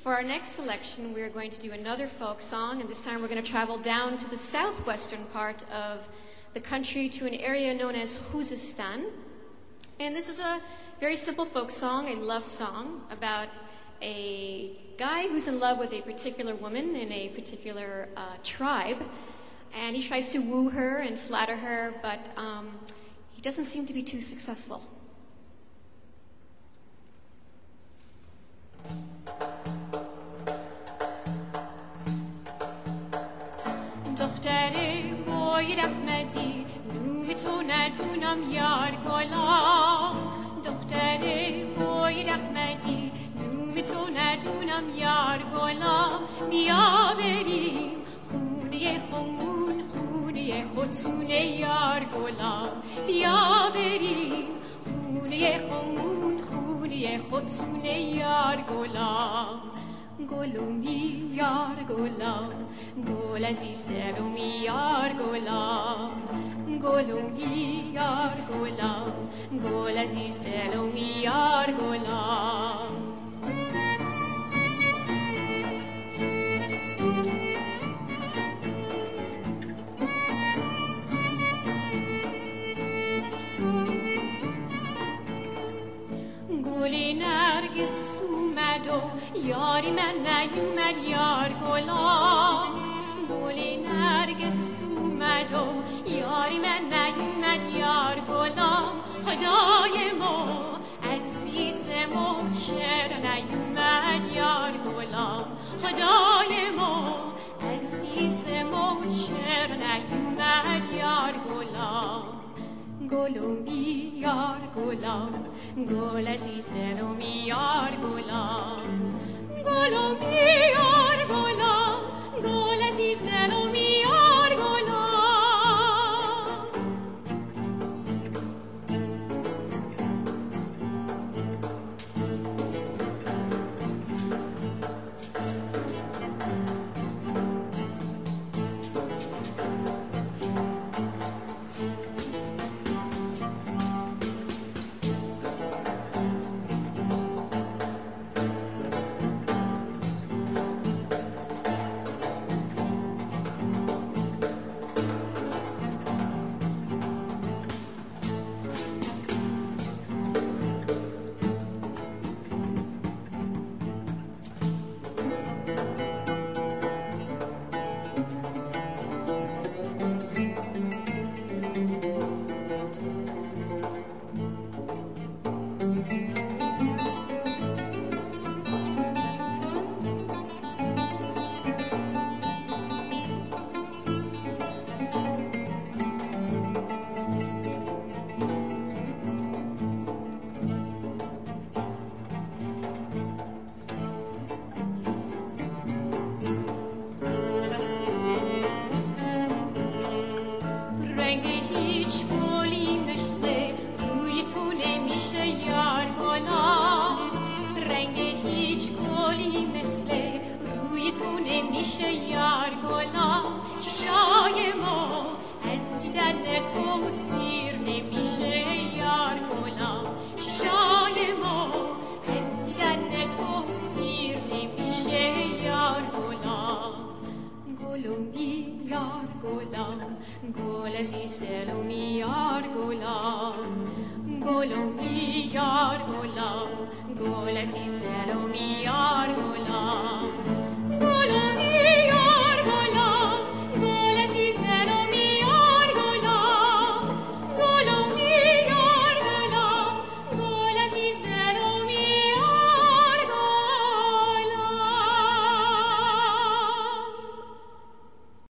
For our next selection, we are going to do another folk song, and this time we're going to travel down to the southwestern part of the country to an area known as Khuzestan. And this is a very simple folk song, a love song about a guy who's in love with a particular woman in a particular tribe. And he tries to woo her and flatter her, but he doesn't seem to be too successful. دختر باید احمدی نوم تو ندونم یار گلا دختر باید احمدی نوم تو ندونم یار گلا بیا بریم خونه خمون خونه خودتونه یار گلا بیا بریم خونه خمون خونه خودتونه یار گلا گلومی یار گلام گل عزیز دلومی یار گلام گلومی یار گلام گل عزیز دلومی یار گلام گلی نرگس اومد و یاری من نیومد یار گلام گلی نرگس اومد و یاری من نیومد یار گلام خدای ما عزیز ما چرا نیومد یار گلام خدای ما عزیز ما چرا نیومد یار گلام گلومی یار گلام گل عزیز دلومی یار گلام گلومی یار گلام گل عزیز دلومی یار گلام گل عزیز دلومی یار گلام گلومی یار گلام گل عزیز دلومی